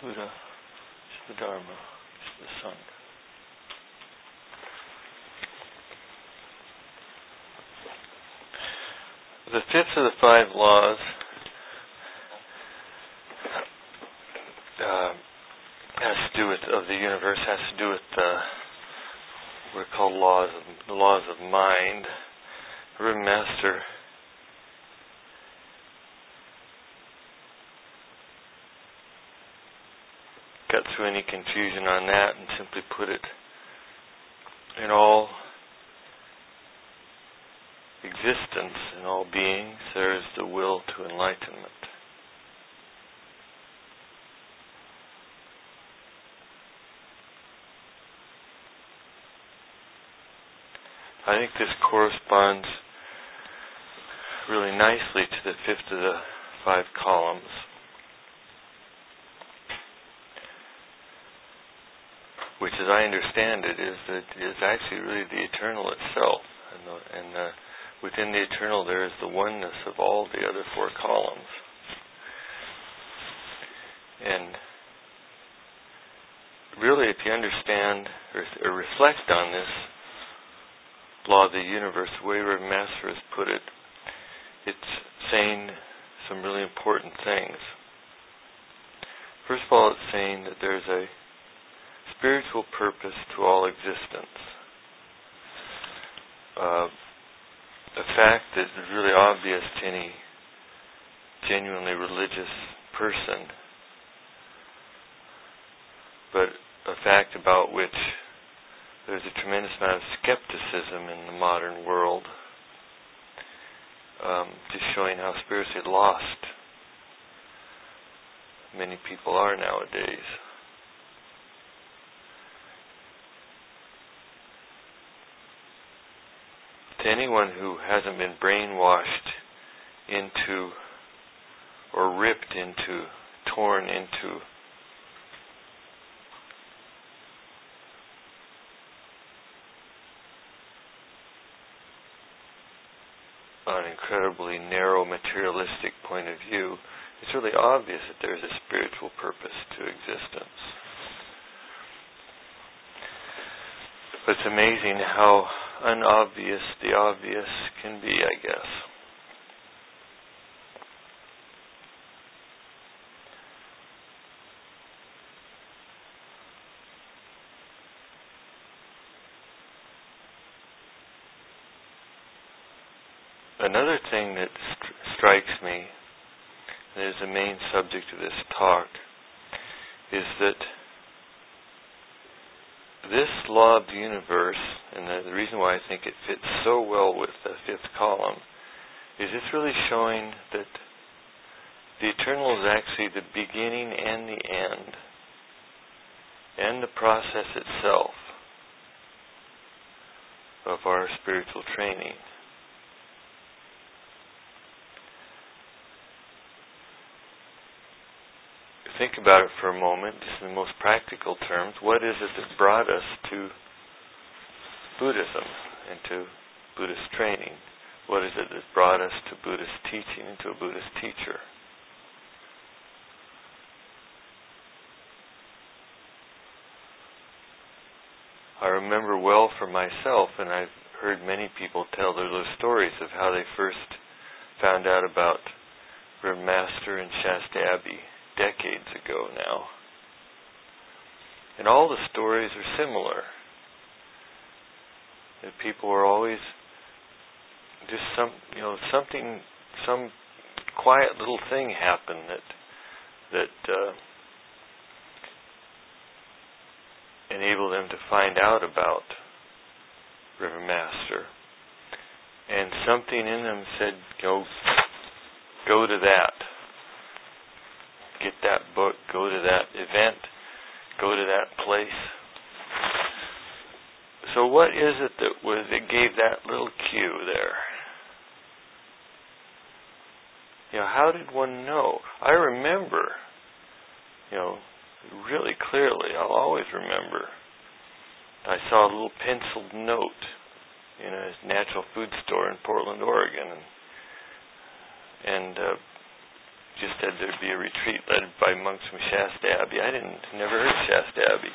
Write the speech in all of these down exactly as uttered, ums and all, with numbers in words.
Buddha is the Dharma, is the Sangha. The fifth of the five laws uh, has to do with of the universe has to do with uh, what are called laws of the laws of mind. The Rim Master got through any confusion on that and simply put it in all existence, in all beings, there is the will to enlightenment. I think this corresponds really nicely to the fifth of the five columns. Which, as I understand it, is that is actually really the eternal itself, and, the, and the, within the eternal there is the oneness of all the other four columns. And really, if you understand or, or reflect on this law of the universe, the way Reverend Master has put it, it's saying some really important things. First of all, it's saying that there's a spiritual purpose to all existence. Uh, a fact that is really obvious to any genuinely religious person, but a fact about which there's a tremendous amount of skepticism in the modern world, um, just showing how spiritually lost many people are nowadays. To anyone who hasn't been brainwashed into, or ripped into, torn into an incredibly narrow materialistic point of view, it's really obvious that there's a spiritual purpose to existence. But it's amazing how unobvious the obvious can be, I guess. Another thing that st- strikes me, that is the main subject of this talk, is that this law of the universe, and the, the reason why I think it fits so well with the fifth column, is it's really showing that the eternal is actually the beginning and the end, and the process itself of our spiritual training. Think about it for a moment, just in the most practical terms. What is it that brought us to Buddhism and to Buddhist training? What is it that brought us to Buddhist teaching and to a Buddhist teacher? I remember well for myself, and I've heard many people tell their little stories of how they first found out about Reverend Master and Shasta Abbey decades ago now. And all the stories are similar. That people are always just some, you know, something, some quiet little thing happened that that uh, enabled them to find out about Reverend Master. And something in them said, go, go to that. Get that book, go to that event, go to that place. So what is it that was that gave that little cue there? You know, how did one know? I remember, you know, really clearly, I'll always remember, I saw a little penciled note in a natural food store in Portland, Oregon, and, and uh, just said there'd be a retreat led by monks from Shasta Abbey. I didn't, never heard of Shasta Abbey.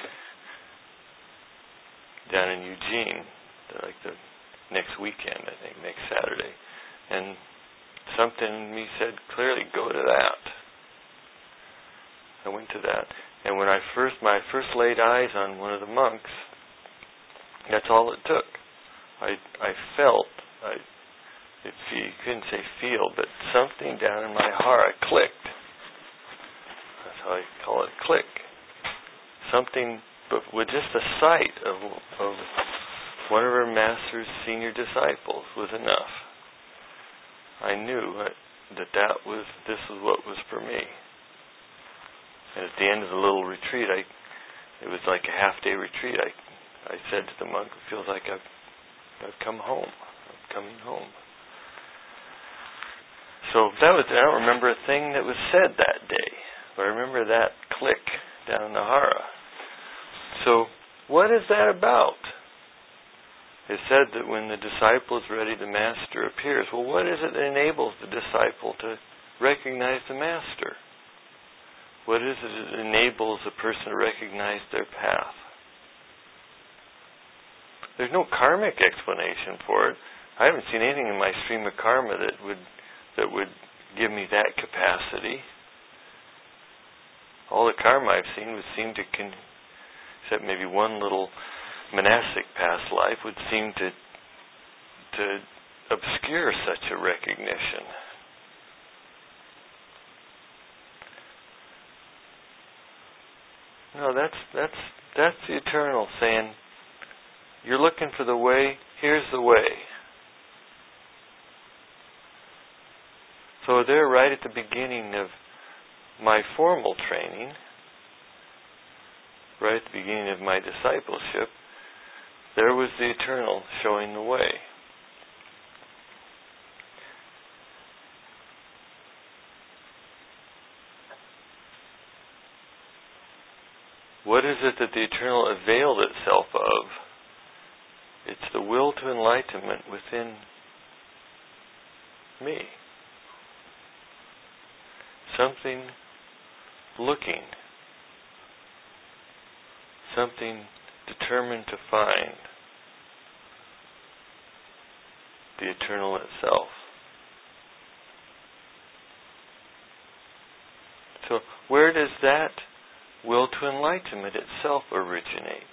Down in Eugene, like the next weekend, I think, next Saturday. And something in me said, clearly, go to that. I went to that. And when I first, my first laid eyes on one of the monks, that's all it took. I, I felt, I, if you couldn't say feel, but something down in my heart clicked. That's how I call it, click. Something, but with just the sight of, of one of our master's senior disciples was enough. I knew that that, that was, this was what was for me. And at the end of the little retreat, I, it was like a half-day retreat. I, I said to the monk, it feels like I've, I've come home. I'm coming home. So that was, I don't remember a thing that was said that day, but I remember that click down in the Hara. So what is that about? It said that when the disciple is ready, the master appears. Well, what is it that enables the disciple to recognize the master? What is it that enables a person to recognize their path? There's no karmic explanation for it. I haven't seen anything in my stream of karma that would that would give me that capacity. All the karma I've seen would seem to, con- except maybe one little monastic past life, would seem to to obscure such a recognition. No, that's that's that's the eternal saying, you're looking for the way, here's the way. So there, right at the beginning of my formal training, right at the beginning of my discipleship, there was the eternal showing the way. What is it that the eternal availed itself of? It's the will to enlightenment within me. Something looking. Something determined to find the eternal itself. So where does that will to enlightenment itself originate?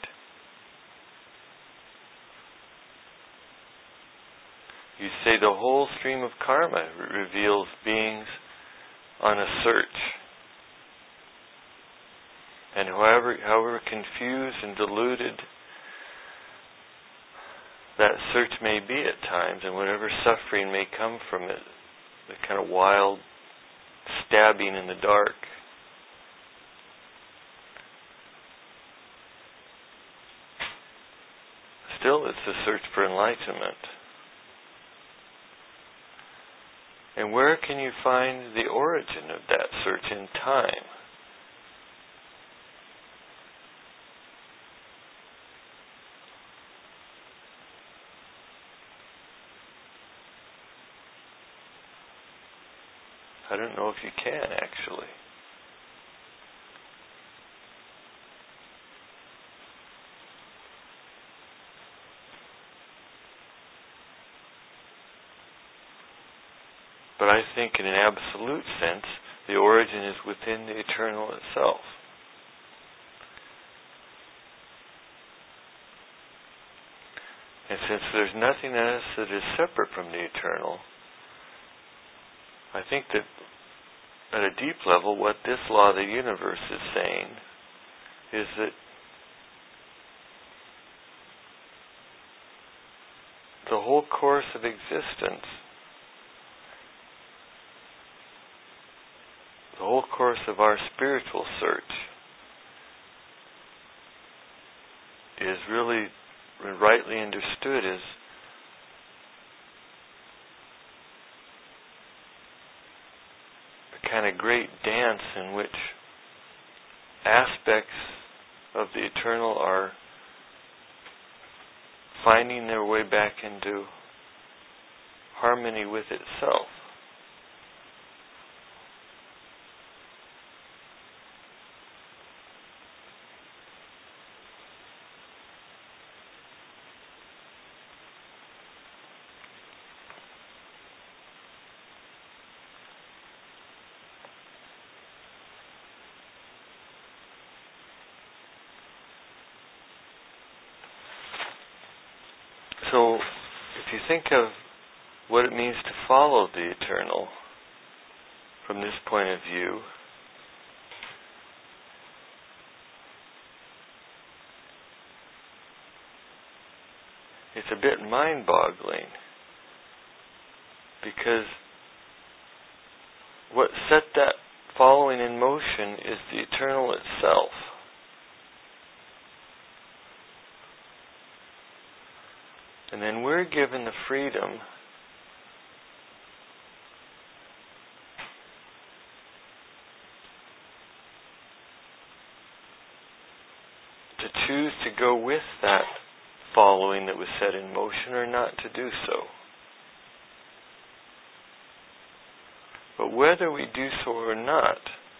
You say the whole stream of karma reveals beings on a search. And however, however confused and deluded that search may be at times, and whatever suffering may come from it, the kind of wild stabbing in the dark, still it's the search for enlightenment. And where can you find the origin of that search in time? I don't know if you can, actually. But I think in an absolute sense, the origin is within the eternal itself. And since there's nothing in us that is separate from the eternal, I think that at a deep level, what this law of the universe is saying is that the whole course of existence, the whole course of our spiritual search is really rightly understood as a kind of great dance in which aspects of the eternal are finding their way back into harmony with itself. So, if you think of what it means to follow the eternal from this point of view, it's a bit mind-boggling, because what set that following in motion is the eternal itself. And then we're given the freedom to choose to go with that following that was set in motion or not to do so. But whether we do so or not,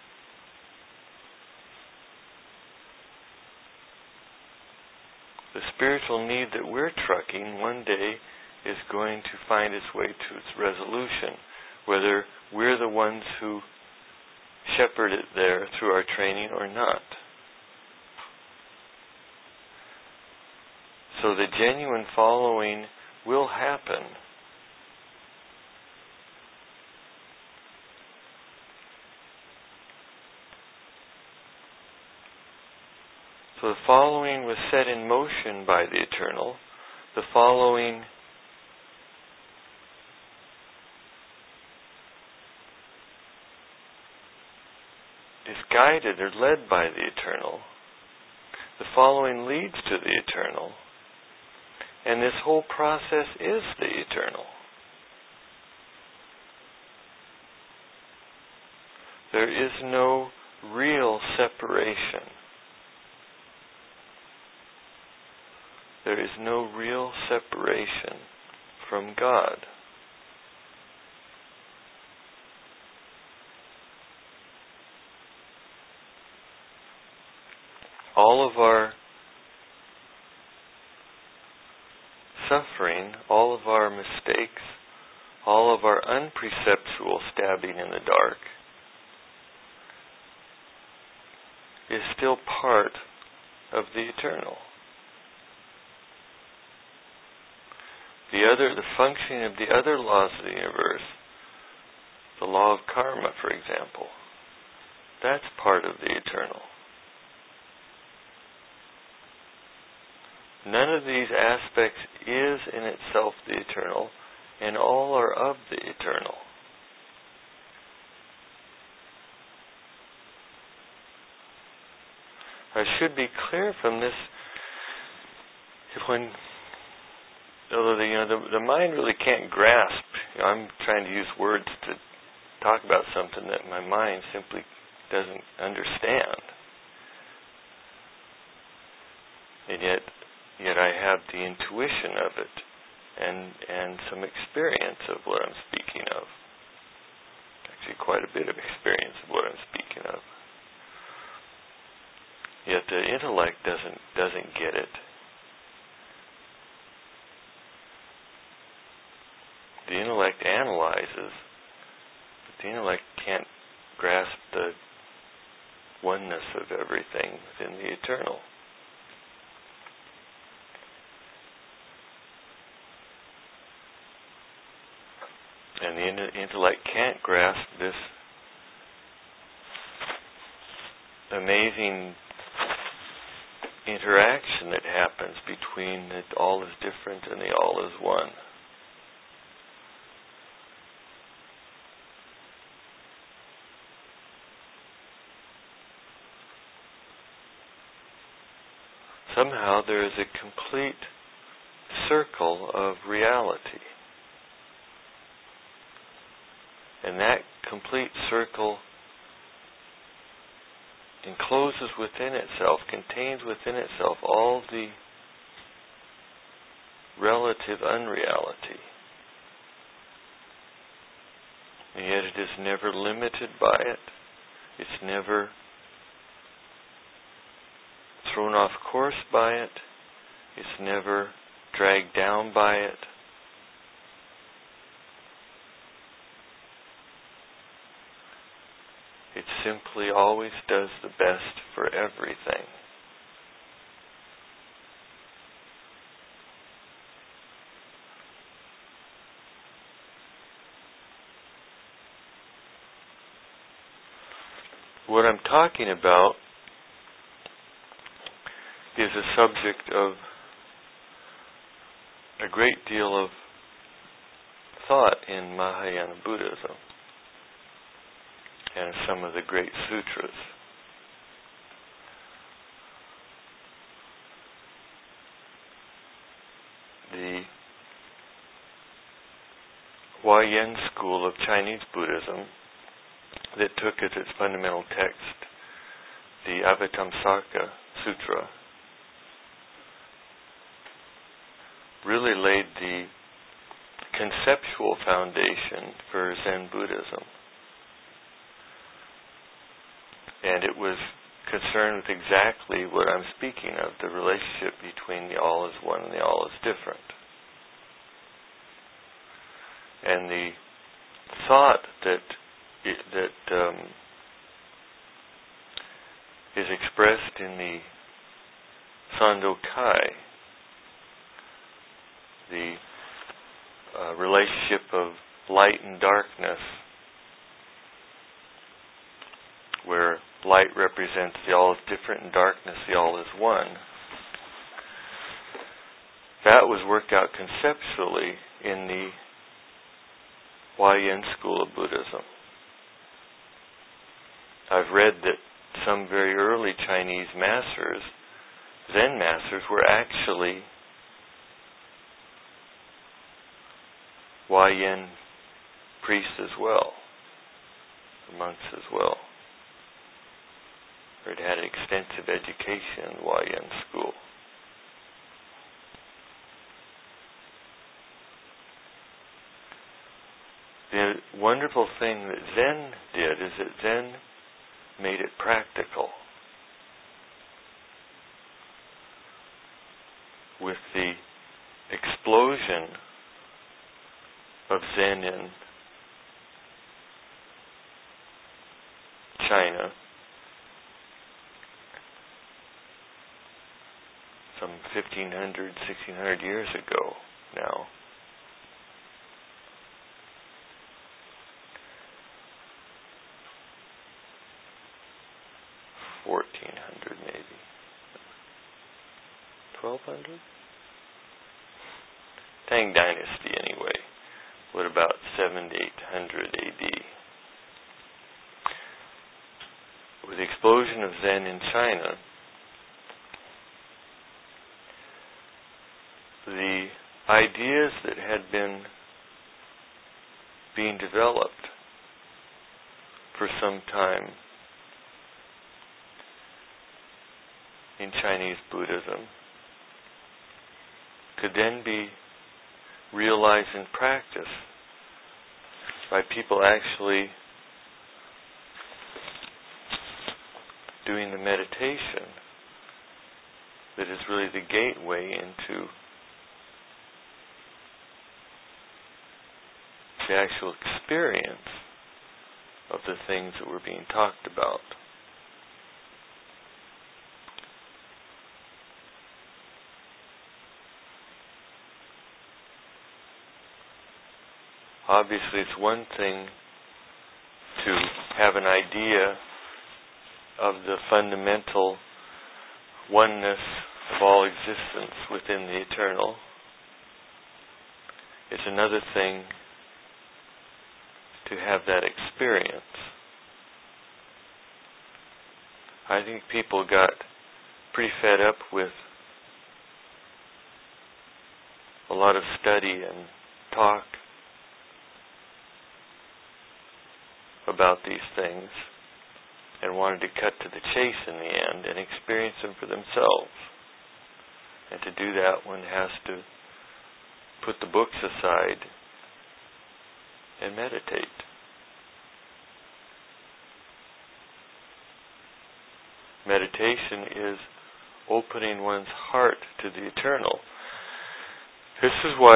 the spiritual need that we're trucking one day is going to find its way to its resolution, whether we're the ones who shepherd it there through our training or not. So the genuine following will happen. So the following was set in motion by the eternal. The following is guided or led by the eternal. The following leads to the eternal. And this whole process is the eternal. There is no real separation. There is no real separation from God. All of our suffering, all of our mistakes, all of our unperceptual stabbing in the dark is still part of the eternal. The other, the functioning of the other laws of the universe, the law of karma, for example, that's part of the eternal. None of these aspects is in itself the eternal, and all are of the eternal. I should be clear from this, when, although the, you know, the, the mind really can't grasp, you know, I'm trying to use words to talk about something that my mind simply doesn't understand. And yet, Yet I have the intuition of it and and some experience of what I'm speaking of. Actually quite a bit of experience of what I'm speaking of. Yet the intellect doesn't doesn't get it. The intellect analyzes, but the intellect can't grasp the oneness of everything within the eternal. And the intellect can't grasp this amazing interaction that happens between the all is different and the all is one. Somehow there is a complete circle of reality. And that complete circle encloses within itself, contains within itself all the relative unreality. And yet it is never limited by it. It's never thrown off course by it. It's never dragged down by it. It simply always does the best for everything. what I'm talking about is a subject of a great deal of thought in Mahayana Buddhism and some of the great sutras. The Huayan school of Chinese Buddhism that took as its fundamental text the Avatamsaka Sutra really laid the conceptual foundation for Zen Buddhism. And it was concerned with exactly what I'm speaking of, the relationship between the all is one and the all is different. And the thought that that um, is expressed in the Sandokai, the uh, relationship of light and darkness, where light represents the all is different and darkness the all is one. That was worked out conceptually in the Huayan school of Buddhism. I've read that some very early Chinese masters, Zen masters, were actually Huayan priests as well, monks as well, or had had extensive education in Huayan school. The wonderful thing that Zen did is that Zen made it practical. With the explosion of Zen in China, some fifteen hundred, sixteen hundred years ago now, fourteen hundred maybe, twelve hundred? Tang Dynasty anyway. What about seven to eight hundred A D? With the explosion of Zen in China, the ideas that had been being developed for some time in Chinese Buddhism could then be realized in practice by people actually doing the meditation that is really the gateway into the actual experience of the things that were being talked about. Obviously, it's one thing to have an idea of the fundamental oneness of all existence within the eternal. It's another thing to have that experience. I think people got pretty fed up with a lot of study and talk about these things and wanted to cut to the chase in the end and experience them for themselves. And to do that, one has to put the books aside and meditate. Meditation is opening one's heart to the eternal. This is why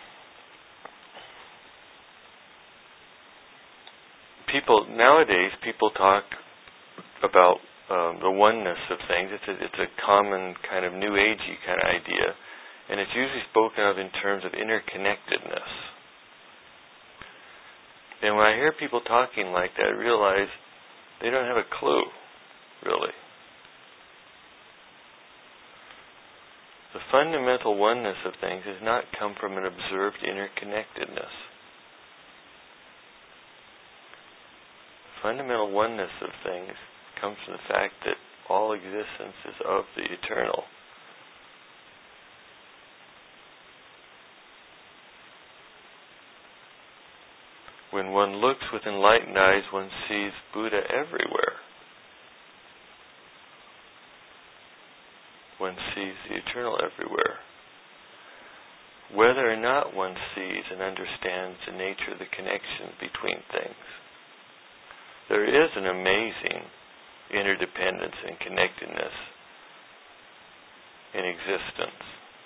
people nowadays people talk about um, the oneness of things. It's a, it's a common kind of new agey kind of idea, and it's usually spoken of in terms of interconnectedness. And when I hear people talking like that, I realize They don't have a clue, really. The fundamental oneness of things has not come from an observed interconnectedness. The fundamental oneness of things comes from the fact that all existence is of the eternal. When one looks with enlightened eyes, one sees Buddha everywhere. One sees the eternal everywhere. Whether or not one sees and understands the nature of the connection between things, there is an amazing interdependence and connectedness in existence.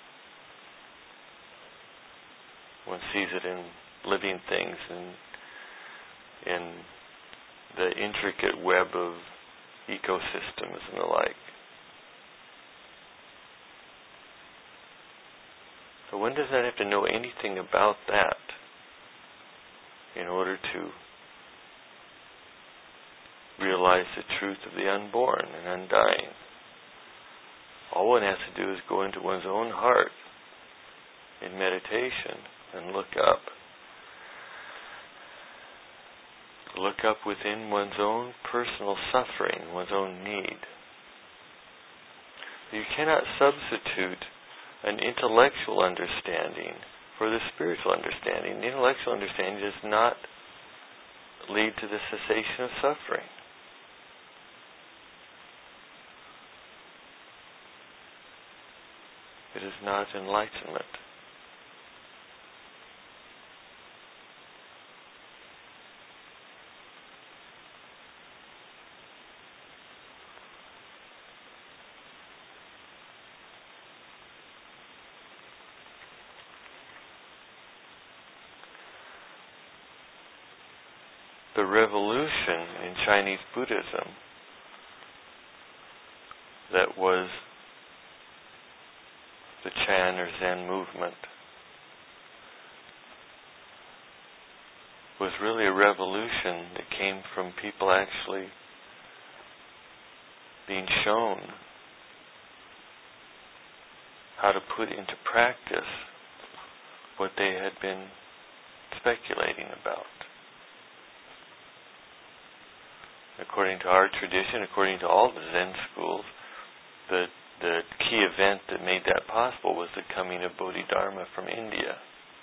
One sees it in living things and in the intricate web of ecosystems and the like. So one does not have to know anything about that in order to realize the truth of the unborn and undying. All one has to do is go into one's own heart in meditation and look up. Look up within one's own personal suffering, one's own need. You cannot substitute an intellectual understanding for the spiritual understanding. The intellectual understanding does not lead to the cessation of suffering. It is not enlightenment. The revolution in Chinese Buddhism that was the Chan or Zen movement was really a revolution that came from people actually being shown how to put into practice what they had been speculating about. According to our tradition, according to all the Zen schools, the the key event that made that possible was the coming of Bodhidharma from India.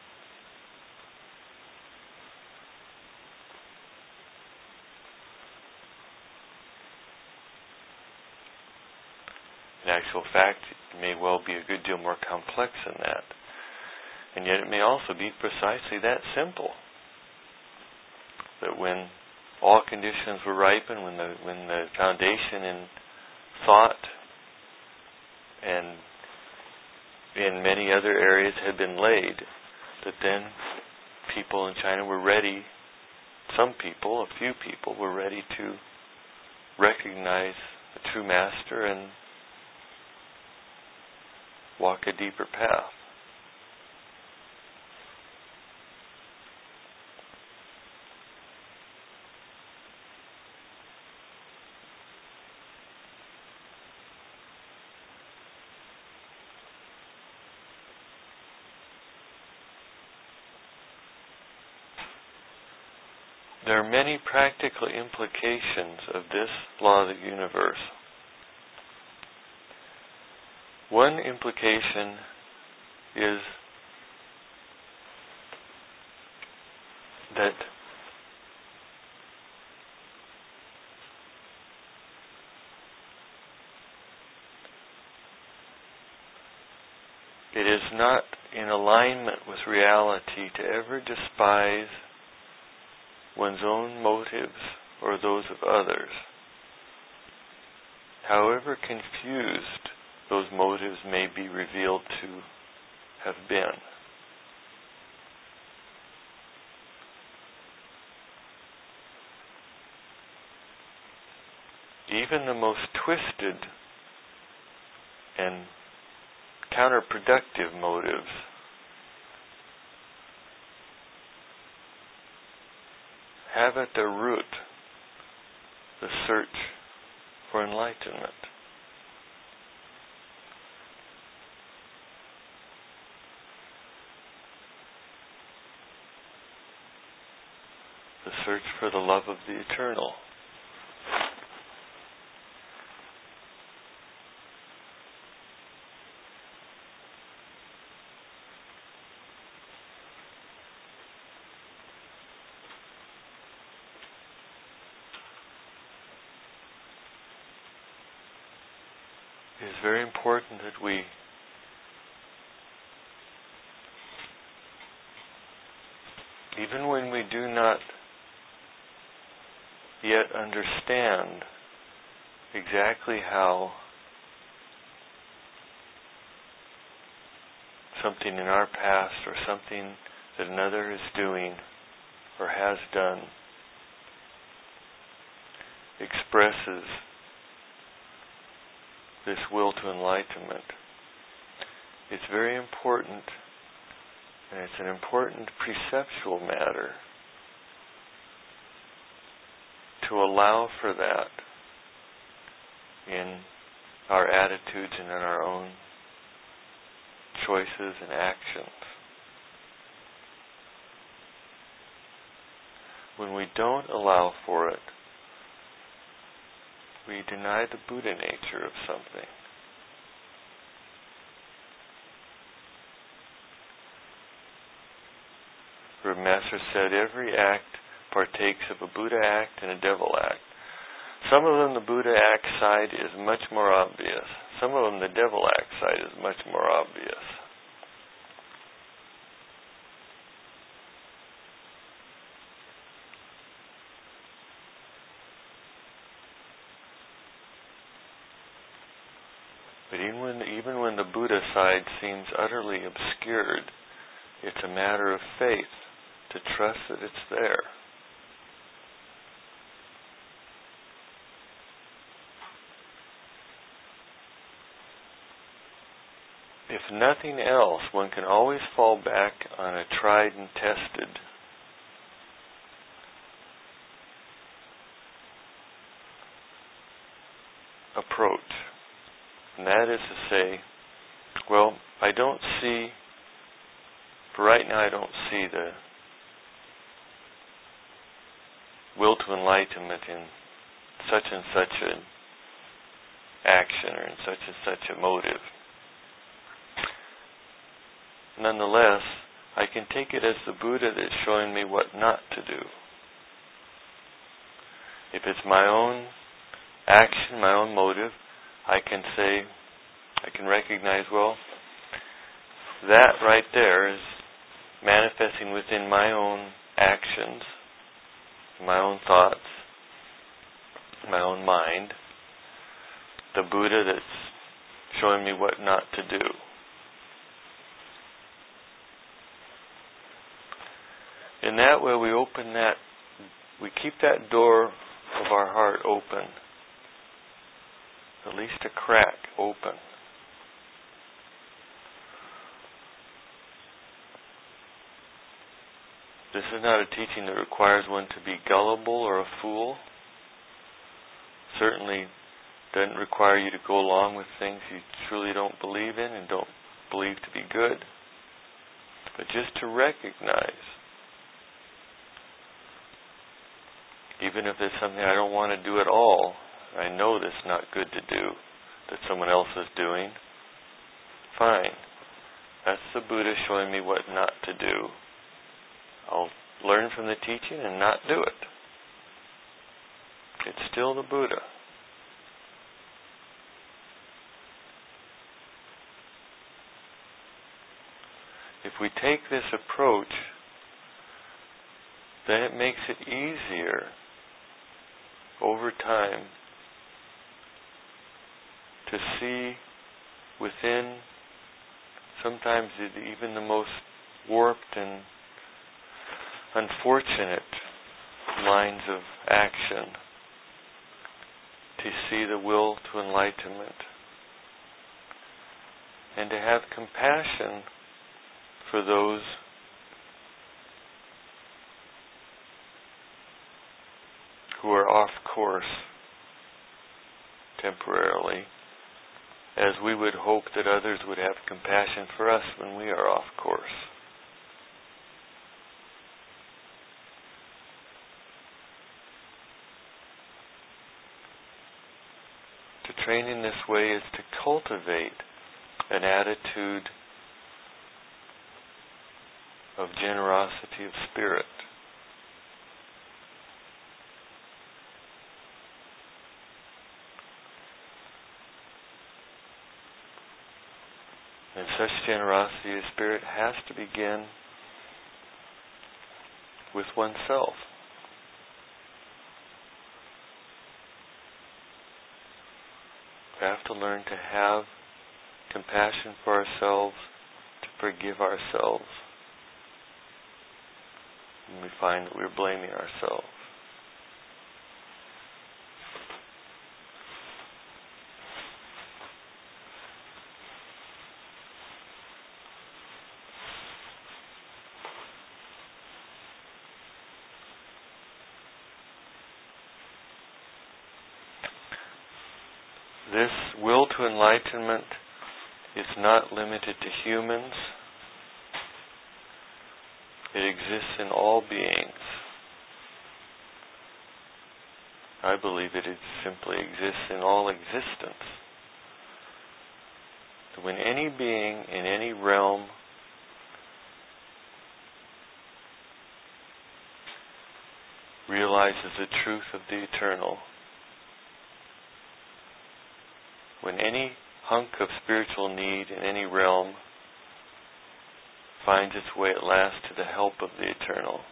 In actual fact, it may well be a good deal more complex than that. And yet it may also be precisely that simple. That when all conditions were ripened, when the when the foundation in thought and in many other areas had been laid, that then people in China were ready, some people, a few people, were ready to recognize the true master and walk a deeper path. There are many practical implications of this law of the universe. One implication is that it is not in alignment with reality to ever despise one's own motives or those of others, however confused those motives may be revealed to have been. Even the most twisted and counterproductive motives have at their root the search for enlightenment. The search for the love of the eternal. It is very important that we even when we do not yet understand exactly how something in our past or something that another is doing or has done expresses this will to enlightenment. It's very important, and it's an important perceptual matter to allow for that in our attitudes and in our own choices and actions. When we don't allow for it, we deny the Buddha nature of something. The Master said every act partakes of a Buddha act and a devil act. Some of them the Buddha act side is much more obvious. Some of them the devil act side is much more obvious. But even when, even when the Buddha side seems utterly obscured, it's a matter of faith to trust that it's there. If nothing else, one can always fall back on a tried and tested approach. And that is to say, well, I don't see, for right now I don't see the will to enlightenment in such and such an action or in such and such a motive. Nonetheless, I can take it as the Buddha that's showing me what not to do. If it's my own action, my own motive, I can say, I can recognize, well, that right there is manifesting within my own actions, my own thoughts, my own mind, the Buddha that's showing me what not to do. In that way, we open that, we keep that door of our heart open, at least a crack open. This is not a teaching that requires one to be gullible or a fool. Certainly doesn't require you to go along with things you truly don't believe in and don't believe to be good. But just to recognize, even if there's something I don't want to do at all, I know that's not good to do, that someone else is doing, fine. That's the Buddha showing me what not to do. I'll learn from the teaching and not do it. It's still the Buddha. If we take this approach, then it makes it easier over time to see within sometimes even the most warped and unfortunate lines of action, to see the will to enlightenment and to have compassion for those who are off course temporarily, as we would hope that others would have compassion for us when we are off course. To train in this way is to cultivate an attitude of generosity of spirit. And such generosity of spirit has to begin with oneself. We have to learn to have compassion for ourselves, to forgive ourselves when we find that we're blaming ourselves. This will to enlightenment is not limited to humans. It exists in all beings. I believe it simply exists in all existence. So when any being in any realm realizes the truth of the eternal, when any hunk of spiritual need in any realm finds its way at last to the help of the eternal,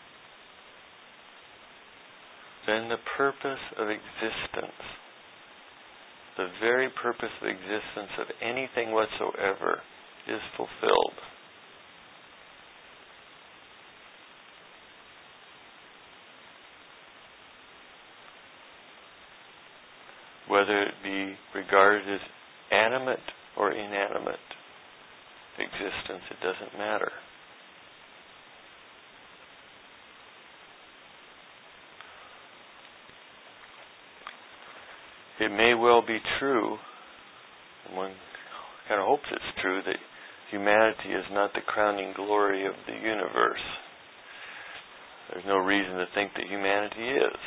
then the purpose of existence, the very purpose of existence of anything whatsoever, is fulfilled. Whether it be regarded as animate or inanimate existence, it doesn't matter. It may well be true, and one kind of hopes it's true, that humanity is not the crowning glory of the universe. There's no reason to think that humanity is.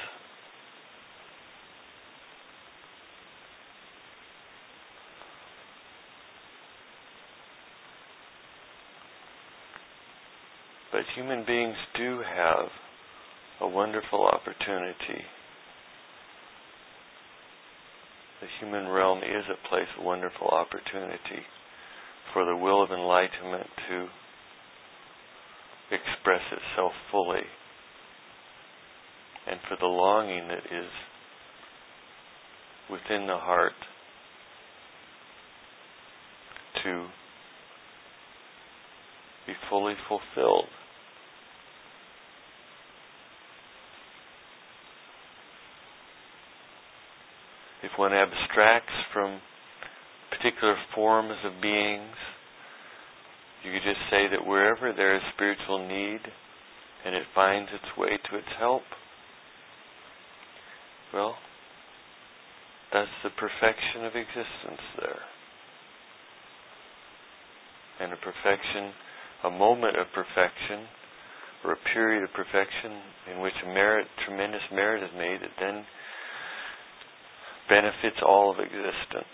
But human beings do have a wonderful opportunity. The human realm is a place of wonderful opportunity for the will of enlightenment to express itself fully, and for the longing that is within the heart to be fully fulfilled. If one abstracts from particular forms of beings, you could just say that wherever there is spiritual need and it finds its way to its help, well, that's the perfection of existence there. And a perfection, a moment of perfection, or a period of perfection in which a merit, tremendous merit is made, that then benefits all of existence.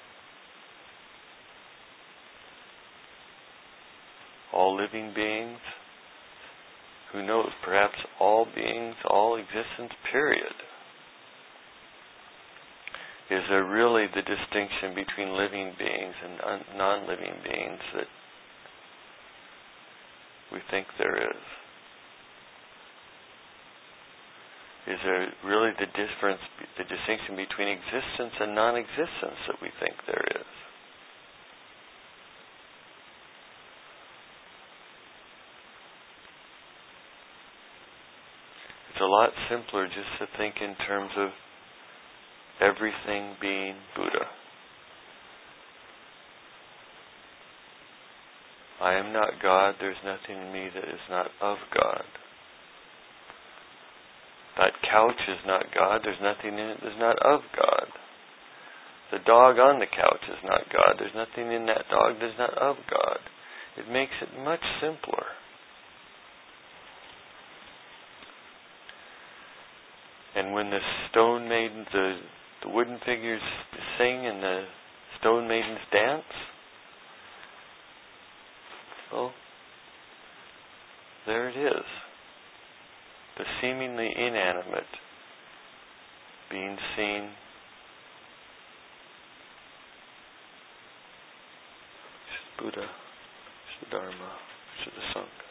All living beings, who knows, perhaps all beings, all existence, period. Is there really the distinction between living beings and un- non-living beings that we think there is? Is there really the difference, the distinction between existence and non-existence that we think there is? It's a lot simpler just to think in terms of everything being Buddha. I am not God, there's nothing in me that is not of God. That couch is not God, there's nothing in it that is not of God. The dog on the couch is not God. There's nothing in that dog that's not of God. It makes it much simpler. And when the stone maidens, the, the wooden figures sing and the stone maidens dance, well, there it is. The seemingly inanimate being seen Buddha, Dharma, Siddha Sangha.